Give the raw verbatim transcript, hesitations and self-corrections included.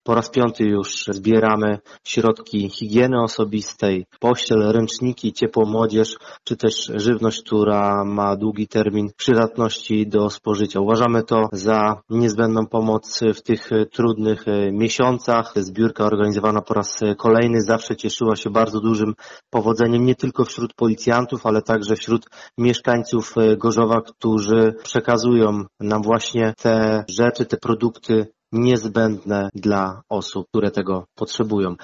Po raz piąty już zbieramy środki higieny osobistej, pościel, ręczniki, ciepłą młodzież, czy też żywność, która ma długi termin przydatności do spożycia. Uważamy to za niezbędną pomoc w tych trudnych miesiącach. Zbiórka organizowana po raz kolejny zawsze cieszyła się bardzo dużym powodzeniem nie tylko wśród policjantów, ale także wśród mieszkańców Gorzowa, którzy przekazują nam właśnie te rzeczy, te produkty niezbędne dla osób, które tego potrzebują.